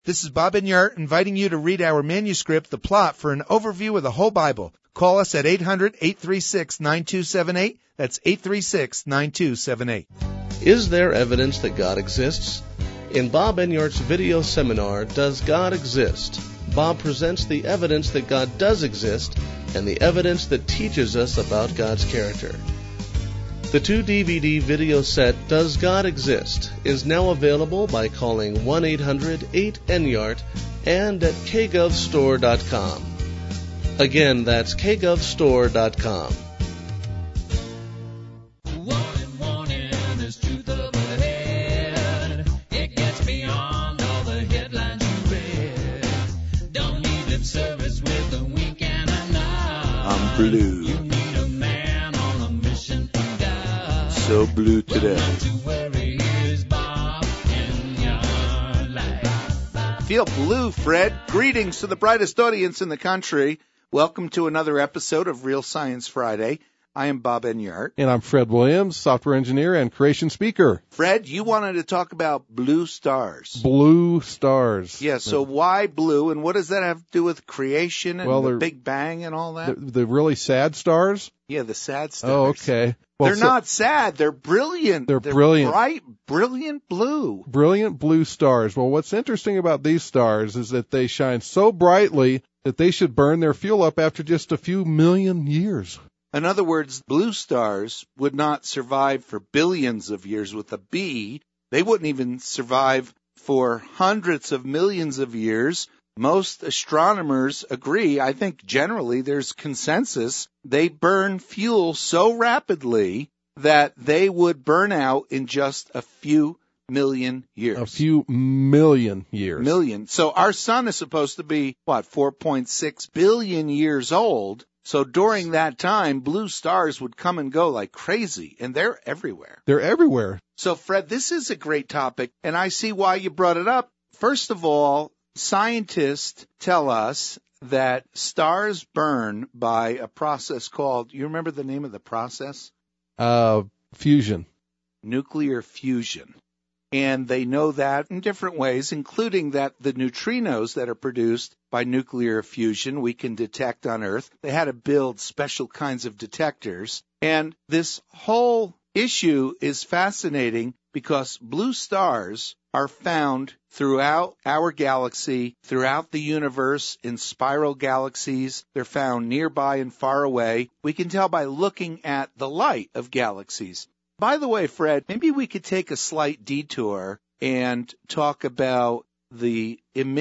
This is Bob Enyart inviting you to read our manuscript, The Plot, for an overview of the whole Bible. Call us at 800-836-9278. That's 836-9278. Is there evidence that God exists? In Bob Enyart's video seminar, Does God Exist?, Bob presents the evidence that God does exist and the evidence that teaches us about God's character. The 2-DVD video set, Does God Exist?, is now available by calling 1-800-8-ENYART and at kgovstore.com. Again, that's kgovstore.com. I'm blue. You need a man on a mission from God. So blue today. Feel blue, Fred. Greetings to the brightest audience in the country. Welcome to another episode of Real Science Friday. I am Bob Enyart. And I'm Fred Williams, software engineer and creation speaker. Fred, you wanted to talk about blue stars. Blue stars. Yeah, so why blue, and what does that have to do with creation and the Big Bang and all that? The really sad stars? Yeah, the sad stars. Oh, okay. Well, they're not sad. They're brilliant. They're brilliant. Bright, brilliant blue. Brilliant blue stars. Well, what's interesting about these stars is that they shine so brightly that they should burn their fuel up after just a few million years. In other words, blue stars would not survive for billions of years with a B. They wouldn't even survive for hundreds of millions of years. Most astronomers agree. I think generally there's consensus. They burn fuel so rapidly that they would burn out in just a few million years. A few million years. Million. So our sun is supposed to be, 4.6 billion years old. So during that time, blue stars would come and go like crazy, and they're everywhere. They're everywhere. So, Fred, this is a great topic, and I see why you brought it up. First of all, scientists tell us that stars burn by a process called, you remember the name of the process? Fusion. Nuclear fusion. And they know that in different ways, including that the neutrinos that are produced by nuclear fusion we can detect on Earth. They had to build special kinds of detectors. And this whole issue is fascinating because blue stars are found throughout our galaxy, throughout the universe, in spiral galaxies. They're found nearby and far away. We can tell by looking at the light of galaxies. By the way, Fred, maybe we could take a slight detour and talk about the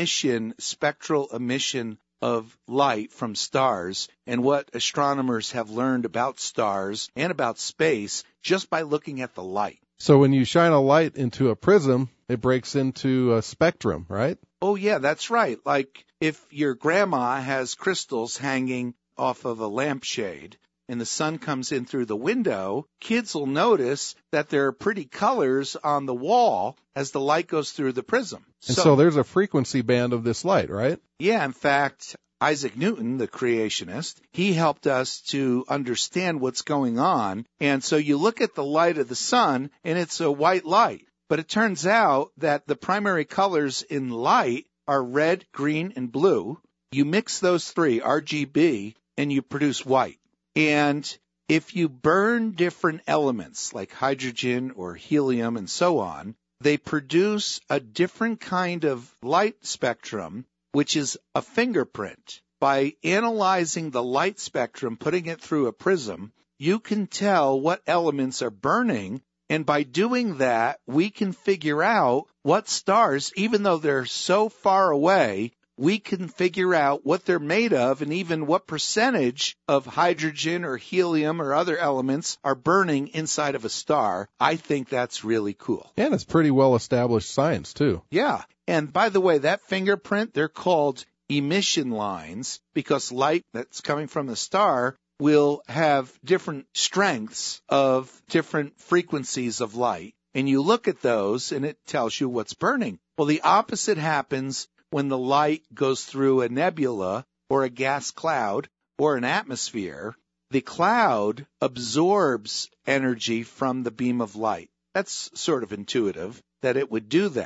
spectral emission of light from stars and what astronomers have learned about stars and about space just by looking at the light. So when you shine a light into a prism, it breaks into a spectrum, right? Oh, yeah, that's right. Like if your grandma has crystals hanging off of a lampshade, and the sun comes in through the window, kids will notice that there are pretty colors on the wall as the light goes through the prism. And so there's a frequency band of this light, right? Yeah, in fact, Isaac Newton, the creationist, he helped us to understand what's going on. And so you look at the light of the sun, and it's a white light. But it turns out that the primary colors in light are red, green, and blue. You mix those three, RGB, and you produce white. And if you burn different elements like hydrogen or helium and so on, they produce a different kind of light spectrum, which is a fingerprint. By analyzing the light spectrum, putting it through a prism, you can tell what elements are burning. And by doing that, we can figure out what stars, even though they're so far away, we can figure out what they're made of and even what percentage of hydrogen or helium or other elements are burning inside of a star. I think that's really cool. And it's pretty well-established science, too. Yeah. And by the way, that fingerprint, they're called emission lines because light that's coming from the star will have different strengths of different frequencies of light. And you look at those and it tells you what's burning. Well, the opposite happens when the light goes through a nebula or a gas cloud or an atmosphere. The cloud absorbs energy from the beam of light. That's sort of intuitive that it would do that.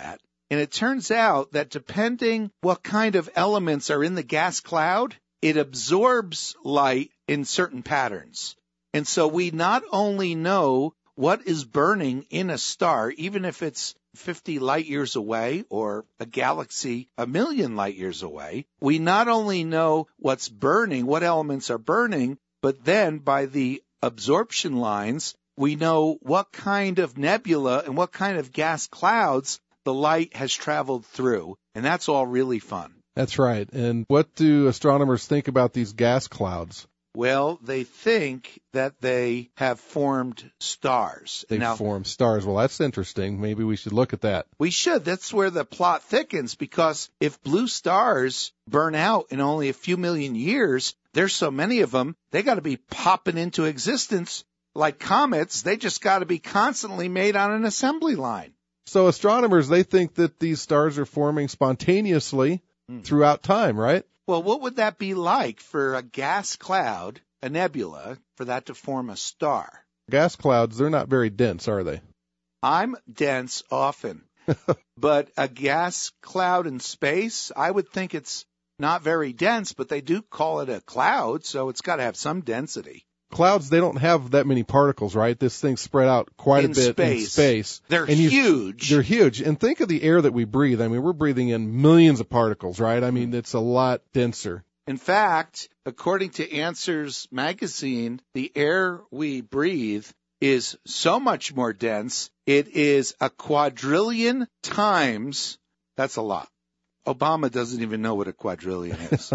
And it turns out that depending what kind of elements are in the gas cloud, it absorbs light in certain patterns. And so we not only know what is burning in a star, even if it's 50 light years away or a galaxy 1,000,000 light years away, we not only know what's burning, what elements are burning, but then by the absorption lines, we know what kind of nebula and what kind of gas clouds the light has traveled through. And that's all really fun. That's right. And what do astronomers think about these gas clouds? Well, they think that they have formed stars. They Now, form stars. Well, that's interesting. Maybe we should look at that. we should. That's where the plot thickens, because if blue stars burn out in only a few million years, there's so many of them, they got to be popping into existence like comets. They just got to be constantly made on an assembly line. So astronomers, they think that these stars are forming spontaneously throughout time, right? Well, what would that be like for a gas cloud, a nebula, for that to form a star? Gas clouds, they're not very dense, are they? I'm dense often, but a gas cloud in space, I would think it's not very dense, but they do call it a cloud, so it's got to have some density. Clouds, they don't have that many particles, right? This thing's spread out quite In a bit in space. space. They're And huge. They're huge. And think of the air that we breathe. I mean, we're breathing in millions of particles, right? I mean, it's a lot denser. In fact, according to Answers magazine, the air we breathe is so much more dense, it is a quadrillion times, that's a lot. Obama doesn't even know what a quadrillion is.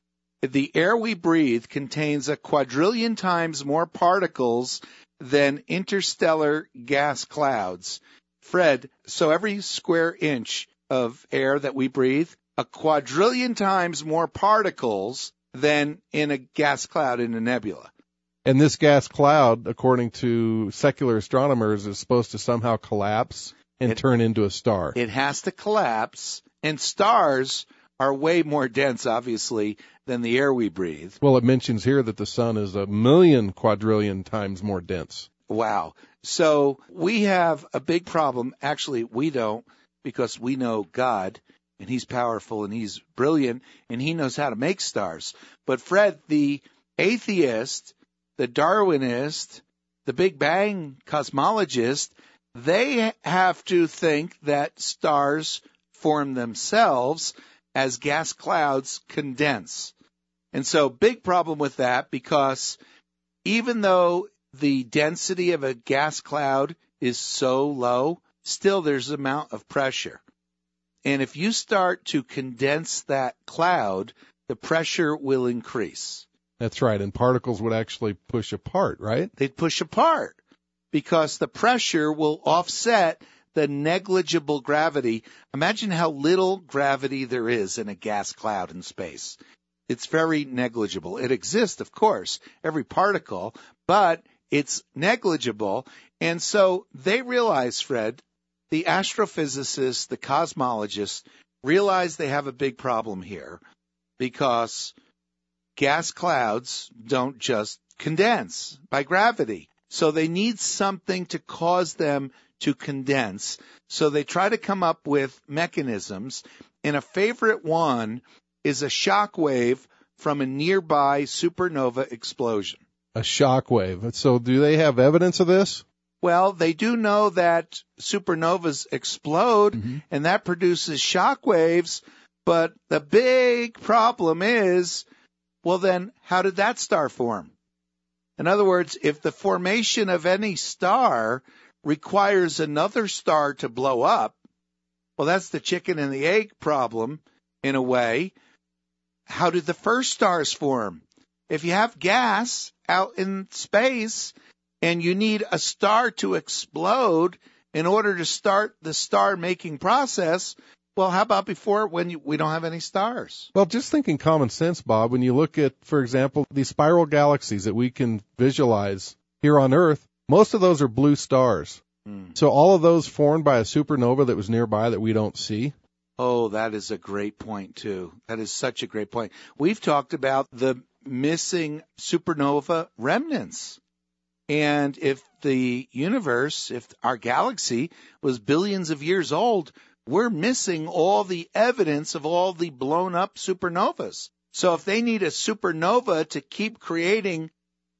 The air we breathe contains a quadrillion times more particles than interstellar gas clouds. Fred, so every square inch of air that we breathe, a quadrillion times more particles than in a gas cloud in a nebula. And this gas cloud, according to secular astronomers, is supposed to somehow collapse and turn into a star. It has to collapse, and stars are way more dense, obviously, than the air we breathe. Well, it mentions here that the sun is 1,000,000 quadrillion times more dense. Wow. So we have a big problem. Actually, we don't, because we know God, and he's powerful, and he's brilliant, and he knows how to make stars. But Fred, the atheist, the Darwinist, the Big Bang cosmologist, they have to think that stars form themselves as gas clouds condense. And so big problem with that, because even though the density of a gas cloud is so low, still there's an amount of pressure. And if you start to condense that cloud, the pressure will increase. That's right. And particles would actually push apart, right? They'd push apart because the pressure will offset the negligible gravity. Imagine how little gravity there is in a gas cloud in space. It's very negligible. It exists, of course, every particle, but it's negligible. And so they realize, Fred, the astrophysicists, the cosmologists, realize they have a big problem here, because gas clouds don't just condense by gravity. So they need something to cause them to condense. So they try to come up with mechanisms, and a favorite one is a shock wave from a nearby supernova explosion. A shock wave. So do they have evidence of this? Well, they do know that supernovas explode, and that produces shock waves, but the big problem is, well then, how did that star form? In other words, if the formation of any star requires another star to blow up, well, that's the chicken and the egg problem, in a way. How did the first stars form? If you have gas out in space and you need a star to explode in order to start the star-making process, well, how about before, when we don't have any stars? Well, just thinking common sense, Bob, when you look at, for example, these spiral galaxies that we can visualize here on Earth, most of those are blue stars. So all of those formed by a supernova that was nearby that we don't see. Oh, that is a great point, too. That is such a great point. We've talked about the missing supernova remnants. And if the universe, if our galaxy was billions of years old, we're missing all the evidence of all the blown up supernovas. So if they need a supernova to keep creating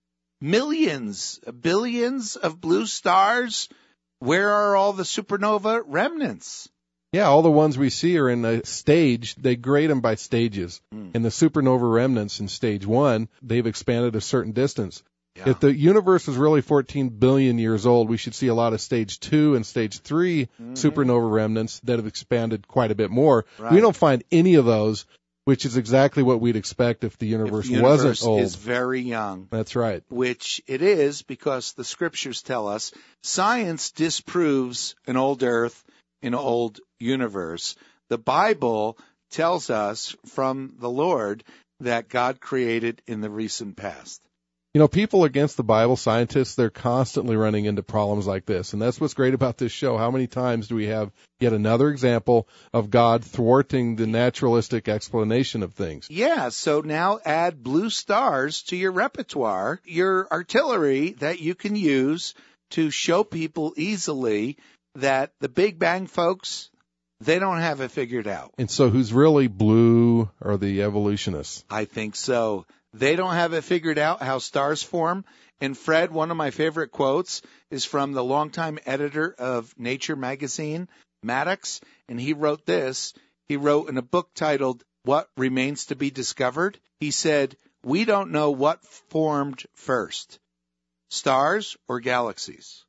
millions, billions of blue stars, where are all the supernova remnants? Yeah, all the ones we see are in a stage. They grade them by stages. And the supernova remnants in stage 1, they've expanded a certain distance. Yeah. If the universe is really 14 billion years old, we should see a lot of stage 2 and stage 3 supernova remnants that have expanded quite a bit more. Right. We don't find any of those, which is exactly what we'd expect if the universe, wasn't old. Is very young. That's right. Which it is, because the scriptures tell us science disproves an old earth, an old universe. The Bible tells us from the Lord that God created in the recent past. You know, people against the Bible, scientists, they're constantly running into problems like this. And that's what's great about this show. How many times do we have yet another example of God thwarting the naturalistic explanation of things? Yeah, so now add blue stars to your repertoire, your artillery that you can use to show people easily that the Big Bang folks, they don't have it figured out. And so who's really blue are the evolutionists? I think so. They don't have it figured out how stars form. And Fred, one of my favorite quotes is from the longtime editor of Nature magazine, Maddox, and he wrote this. He wrote in a book titled What Remains to be Discovered. He said, "We don't know what formed first, stars or galaxies."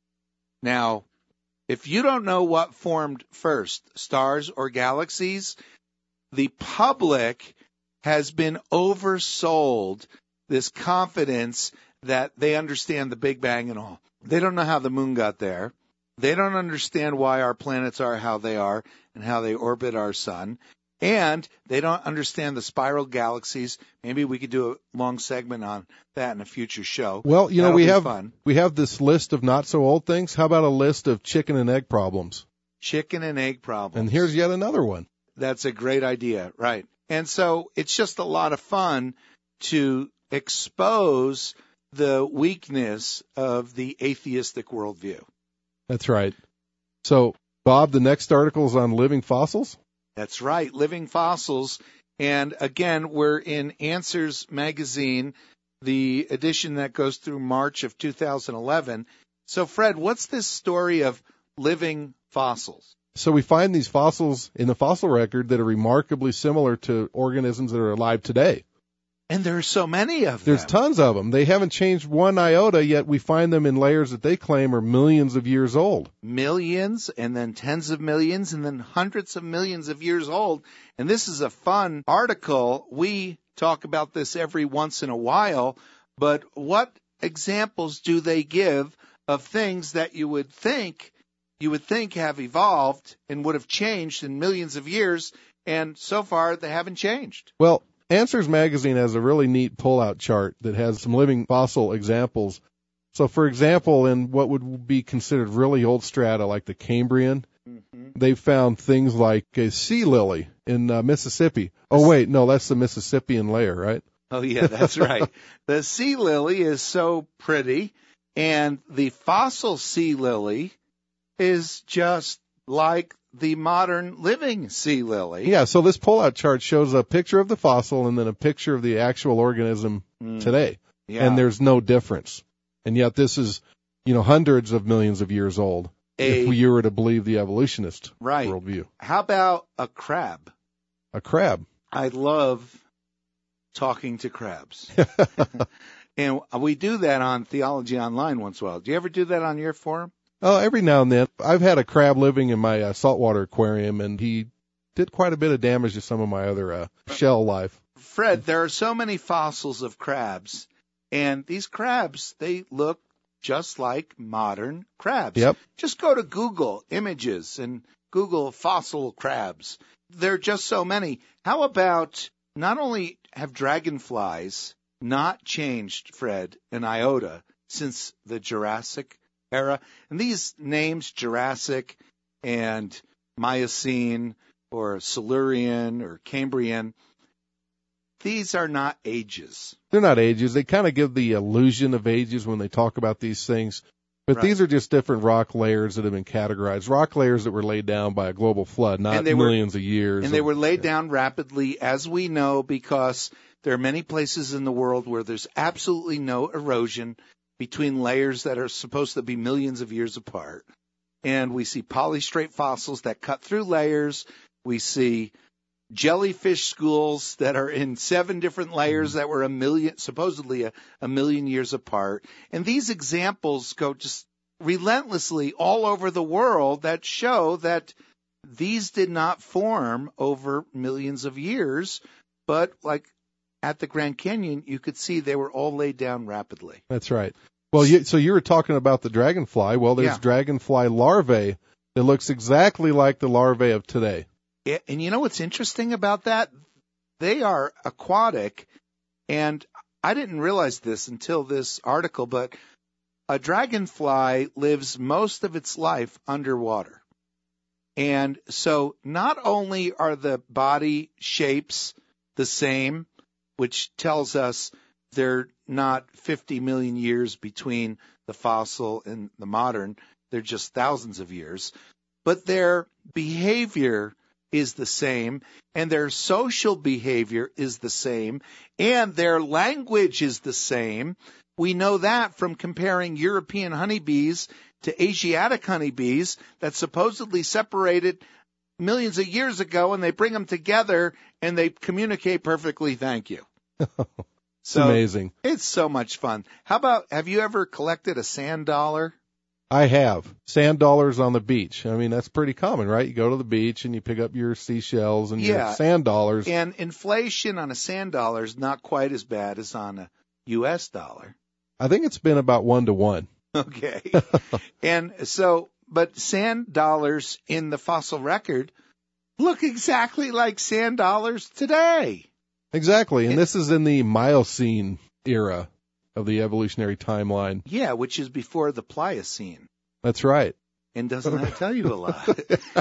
Now, if you don't know what formed first, stars or galaxies, the public has been oversold this confidence that they understand the Big Bang and all. They don't know how the moon got there. They don't understand why our planets are how they are and how they orbit our sun. And they don't understand the spiral galaxies. Maybe we could do a long segment on that in a future show. Well, you know, That'll we have this list of not so old things. How about a list of chicken and egg problems? Chicken and egg problems. And here's yet another one. That's a great idea, right? And so it's just a lot of fun to expose the weakness of the atheistic worldview. That's right. So, Bob, the next article is on living fossils? That's right, living fossils. And again, we're in Answers magazine, the edition that goes through March of 2011. So, Fred, what's this story of living fossils? So we find these fossils in the fossil record that are remarkably similar to organisms that are alive today. And there are so many of them. There's tons of them. They haven't changed one iota, yet we find them in layers that they claim are millions of years old. Millions, and then tens of millions, and then hundreds of millions of years old. And this is a fun article. We talk about this every once in a while, but what examples do they give of things that you would think have evolved and would have changed in millions of years, and so far they haven't changed? Well, Answers magazine has a really neat pull-out chart that has some living fossil examples. So, for example, in what would be considered really old strata, like the Cambrian, they found things like a sea lily in Mississippi. Oh, wait, no, that's the Mississippian layer, right? Oh, yeah, that's right. The sea lily is so pretty, and the fossil sea lily is just like the modern living sea lily. Yeah, so this pull-out chart shows a picture of the fossil and then a picture of the actual organism today. Yeah. And there's no difference. And yet this is, hundreds of millions of years old, if you were to believe the evolutionist worldview. How about a crab? A crab. I love talking to crabs. And we do that on Theology Online once in a while. Do you ever do that on your forum? Oh, every now and then. I've had a crab living in my saltwater aquarium, and he did quite a bit of damage to some of my other shell life. Fred, there are so many fossils of crabs, and these crabs, they look just like modern crabs. Yep. Just go to Google Images and Google fossil crabs. There are just so many. How about not only have dragonflies not changed, Fred, an iota since the Jurassic era, and these names, Jurassic and Miocene or Silurian or Cambrian, these are not ages. They're not ages. They kind of give the illusion of ages when they talk about these things. But Right. these are just different rock layers that have been categorized. Rock layers that were laid down by a global flood, not And they were- millions of years. And they were laid down rapidly, as we know, because there are many places in the world where there's absolutely no erosion between layers that are supposed to be millions of years apart. And we see polystrate fossils that cut through layers. We see jellyfish schools that are in 7 different layers that were supposedly a million years apart. And these examples go just relentlessly all over the world that show that these did not form over millions of years, but like at the Grand Canyon, you could see they were all laid down rapidly. That's right. Well, so you were talking about the dragonfly. Well, there's Yeah. dragonfly larvae that looks exactly like the larvae of today. Yeah, and you know what's interesting about that? They are aquatic, and I didn't realize this until this article, but a dragonfly lives most of its life underwater. And so not only are the body shapes the same, which tells us they're not 50 million years between the fossil and the modern, they're just thousands of years, but their behavior is the same, and their social behavior is the same, and their language is the same. We know that from comparing European honeybees to Asiatic honeybees that supposedly separated millions of years ago, and they bring them together and they communicate perfectly. Thank you. It's amazing. It's so much fun. Have you ever collected a sand dollar? I have. Sand dollars on the beach. I mean, that's pretty common, right? You go to the beach and you pick up your seashells and Yeah. your sand dollars. And inflation on a sand dollar is not quite as bad as on a U.S. dollar. I think it's been about 1 to 1. Okay. And so, but sand dollars in the fossil record look exactly like sand dollars today. Exactly. And this is in the Miocene era of the evolutionary timeline. Yeah, which is before the Pliocene. That's right. And doesn't that tell you a lot?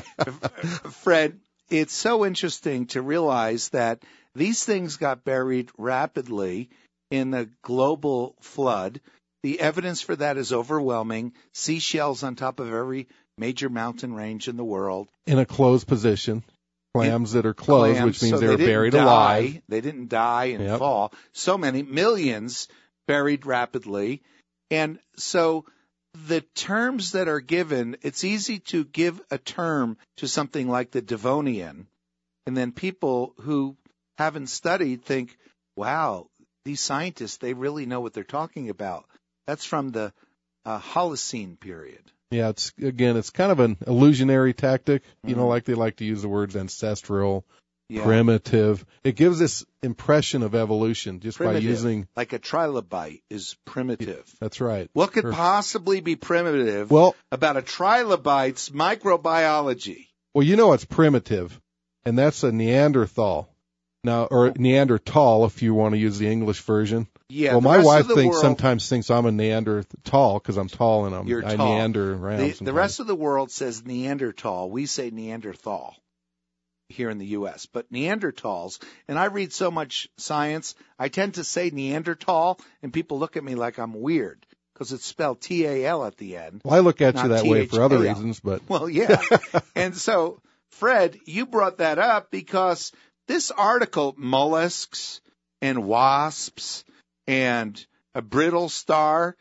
Fred, it's so interesting to realize that these things got buried rapidly in the global flood. The evidence for that is overwhelming. Seashells on top of every major mountain range in the world. In a closed position. Clams that are closed, Clams, which means so they were didn't buried die. alive. They didn't die and Yep. fall. So many millions buried rapidly. And so the terms that are given, it's easy to give a term to something like the Devonian. And then people who haven't studied think, wow, these scientists, they really know what they're talking about. That's from the Holocene period. Yeah, it's kind of an illusionary tactic, like they like to use the words ancestral, Yeah. primitive. It gives this impression of evolution just Primitive. by using. Like a trilobite is primitive. That's right. What could Or- possibly be primitive Well, about a trilobite's microbiology? well, you know what's primitive, and that's a Neanderthal. Now, or Neanderthal, if you want to use the English version. Yeah. Well, the my rest wife of the world, sometimes thinks I'm a Neanderthal because I'm tall and You're I tall. meander around. The sometimes. rest of the world says Neanderthal. We say Neanderthal here in the U.S. But Neanderthals, and I read so much science, I tend to say Neanderthal, and people look at me like I'm weird because it's spelled T-A-L at the end. Well, I look at not you that way for other THAL. reasons, but Well, yeah. And so, Fred, you brought that up because this article, mollusks and wasps and a brittle star,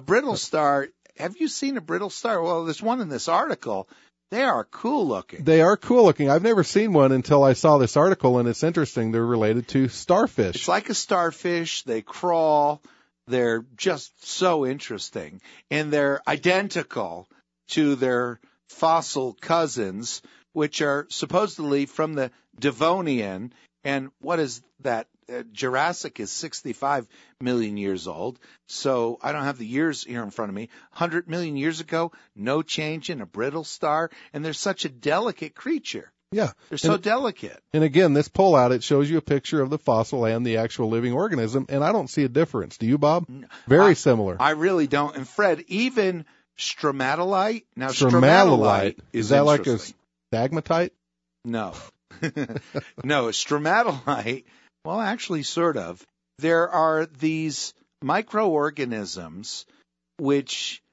have you seen a brittle star? Well, there's one in this article. They are cool looking. they are cool looking. I've never seen one until I saw this article, and it's interesting. They're related to starfish. It's like a starfish. They crawl. They're just so interesting. And they're identical to their fossil cousins, which are supposedly from the Devonian. And what is that? Jurassic is 65 million years old. So I don't have the years here in front of me. 100 million years ago, no change in a brittle star. And they're such a delicate creature. Yeah. They're so delicate. And again, this pullout, it shows you a picture of the fossil and the actual living organism, and I don't see a difference. Do you, Bob? Very similar. I really don't. And Fred, even stromatolite. Now, Stromatolite. is that like a interesting. stalagmite? No. No, a stromatolite, well, actually, sort of. There are these microorganisms which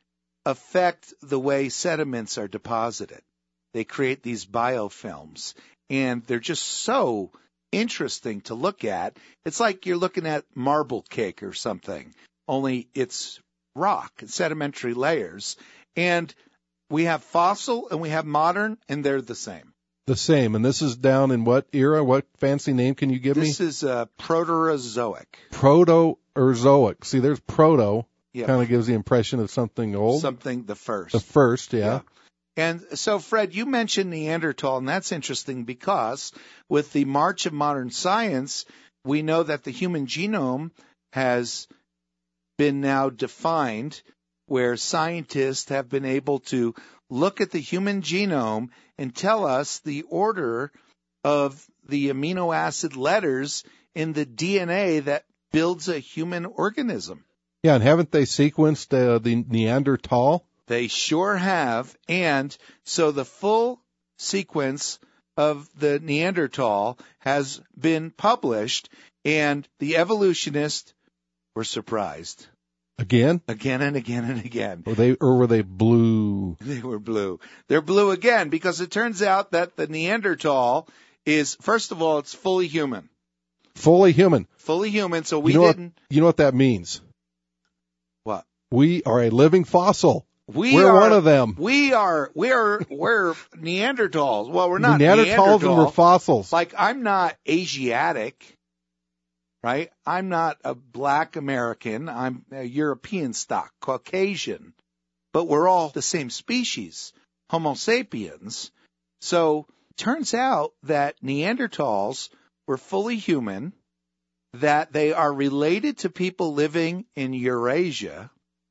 affect the way sediments are deposited. They create these biofilms, and they're just so interesting to look at. It's like you're looking at marble cake or something, only it's rock, it's sedimentary layers. And we have fossil and we have modern, and they're the same. The same. And this is down in what era? What fancy name can you give me? This is Proterozoic. Proterozoic. See, there's proto. Yeah. Kind of gives the impression of something old. Something the first. The first, yeah. And so, Fred, you mentioned Neanderthal, and that's interesting because with the march of modern science, we know that the human genome has been now defined, where scientists have been able to look at the human genome and tell us the order of the amino acid letters in the DNA that builds a human organism. Yeah, and haven't they sequenced the Neanderthal? They sure have. And so the full sequence of the Neanderthal has been published, and the evolutionists were surprised. Again? Again and again and again. Were they blue? They were blue. They're blue again because it turns out that the Neanderthal is, first of all, it's fully human. Fully human. Fully human, so we you know didn't. You know what that means? What? We are a living fossil. We're one of them. We're Neanderthals. Well, we're not Neanderthals and we're fossils. Like, I'm not Asiatic, right? I'm not a black American. I'm a European stock, Caucasian. But we're all the same species, Homo sapiens. So turns out that Neanderthals were fully human, that they are related to people living in Eurasia,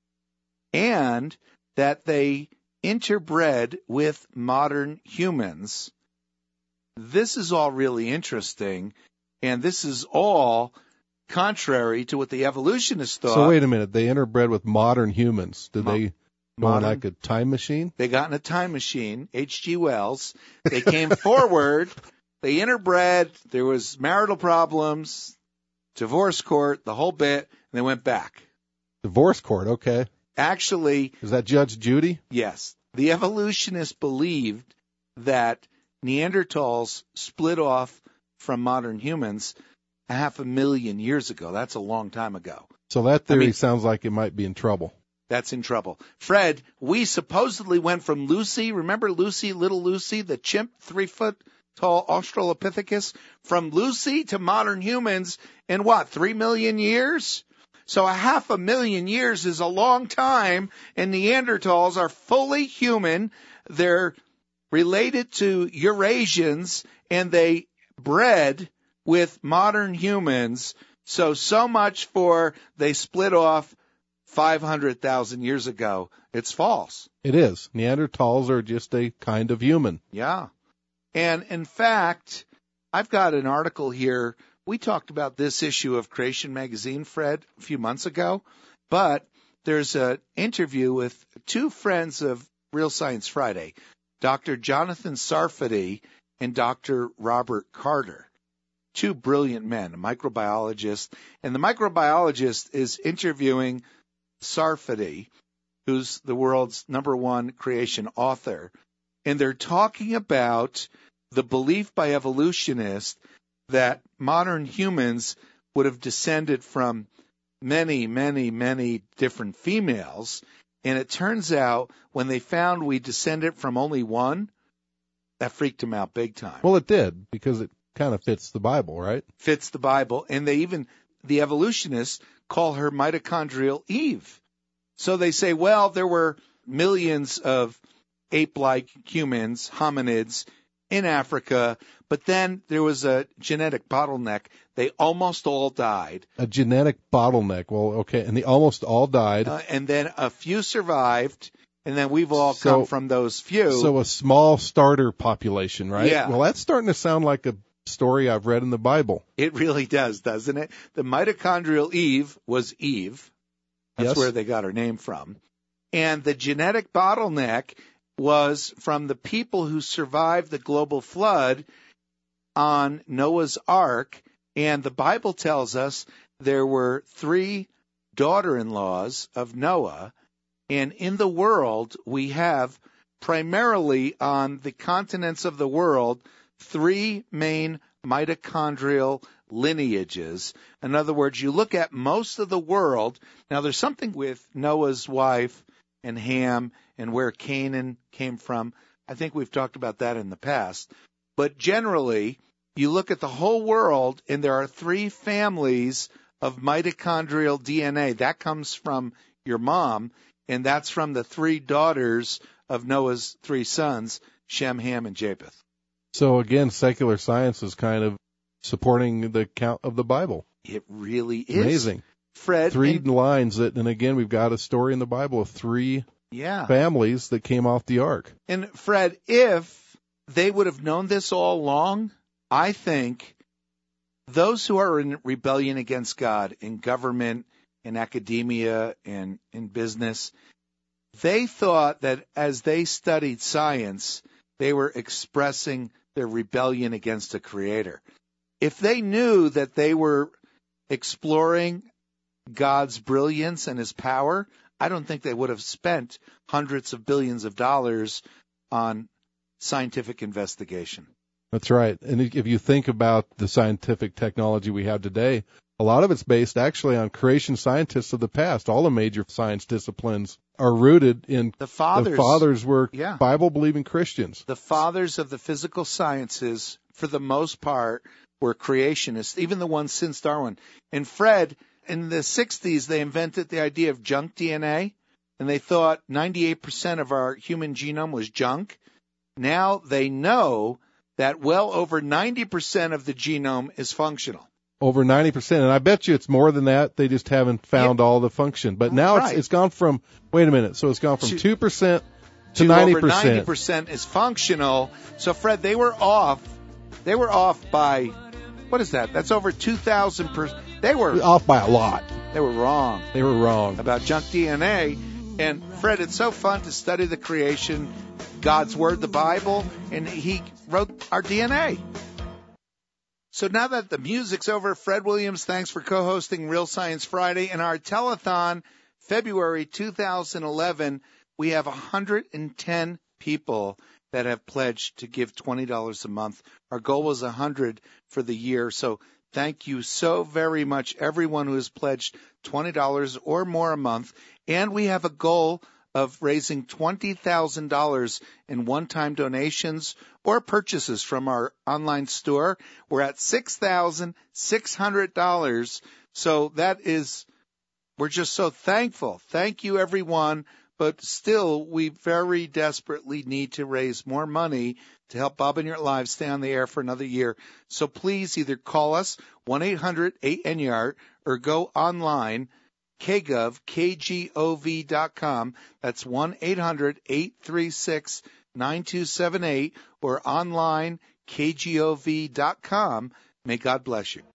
and that they interbred with modern humans. This is all really interesting, and this is all contrary to what the evolutionists thought. So wait a minute, they interbred with modern humans. Did they go on like a time machine? They got in a time machine, H.G. Wells. They came forward, they interbred, there was marital problems, divorce court, the whole bit, and they went back. Divorce court, okay. Actually, is that Judge Judy? Yes. The evolutionists believed that Neanderthals split off from modern humans 500,000 years ago. That's a long time ago. So that theory sounds like it might be in trouble. That's in trouble. Fred, we supposedly went from Lucy, remember Lucy, little Lucy, the chimp, 3-foot-tall Australopithecus, from Lucy to modern humans in what, 3 million years? So 500,000 years is a long time, and Neanderthals are fully human. They're related to Eurasians, and they bred with modern humans. So much for they split off 500,000 years ago. It's false. It is. Neanderthals are just a kind of human. Yeah. And in fact, I've got an article here. We talked about this issue of Creation Magazine, Fred, a few months ago, but there's an interview with two friends of Real Science Friday, Dr. Jonathan Sarfati and Dr. Robert Carter, two brilliant men, a microbiologist, and the microbiologist is interviewing Sarfati, who's the world's #1 creation author, and they're talking about the belief by evolutionists that modern humans would have descended from many, many, many different females. And it turns out when they found we descended from only one, that freaked them out big time. Well, it did, because it kind of fits the Bible, right? Fits the Bible. And the evolutionists call her mitochondrial Eve. So they say, well, there were millions of ape-like humans, hominids, in Africa, but then there was a genetic bottleneck. They almost all died. A genetic bottleneck. Well, okay, and they almost all died. And then a few survived, and then we've all come from those few. So a small starter population, right? Yeah. Well, that's starting to sound like a story I've read in the Bible. It really does, doesn't it? The mitochondrial Eve was Eve. That's where they got her name from. And the genetic bottleneck was from the people who survived the global flood on Noah's Ark. And the Bible tells us there were 3 daughter-in-laws of Noah, And in the world, we have primarily on the continents of the world 3 main mitochondrial lineages. In other words, you look at most of the world. Now, there's something with Noah's wife and Ham and where Canaan came from. I think we've talked about that in the past. But generally, you look at the whole world, and there are 3 families of mitochondrial DNA. That comes from your mom, and that's from the 3 daughters of Noah's 3 sons, Shem, Ham, and Japheth. So again, secular science is kind of supporting the account of the Bible. It really is. Amazing. Fred. 3 lines that, and again, we've got a story in the Bible of 3 families that came off the ark. And Fred, if they would have known this all along, I think those who are in rebellion against God in government, in academia, and in business, they thought that as they studied science, they were expressing their rebellion against the Creator. If they knew that they were exploring God's brilliance and His power, I don't think they would have spent hundreds of billions of dollars on scientific investigation. That's right. And if you think about the scientific technology we have today, a lot of it's based actually on creation scientists of the past. All the major science disciplines are rooted in the fathers. The fathers were Bible-believing Christians. The fathers of the physical sciences, for the most part, were creationists, even the ones since Darwin. And Fred, in the 60s, they invented the idea of junk DNA, and they thought 98% of our human genome was junk. Now they know that well over 90% of the genome is functional. Over 90%, and I bet you it's more than that. They just haven't found all the function. But now it's gone from, wait a minute, so it's gone from 2% to 90%. Over 90% is functional. So, Fred, they were off by, what is that? That's over 2,000%. They were off by a lot. They were wrong. They were wrong about junk DNA. And, Fred, it's so fun to study the creation, God's Word, the Bible, and He wrote our DNA. So now that the music's over, Fred Williams, thanks for co-hosting Real Science Friday. In our telethon, February 2011, we have 110 people that have pledged to give $20 a month. Our goal was 100 for the year. So thank you so very much, everyone who has pledged $20 or more a month. And we have a goal of raising $20,000 in one-time donations or purchases from our online store. We're at $6,600. So we're just so thankful. Thank you, everyone. But still, we very desperately need to raise more money to help Bob and Your Lives stay on the air for another year. So please either call us, 1-800-8NYARD, or go online, KGOV.com. That's 1-800-836-9278, or online, KGOV.com. May God bless you.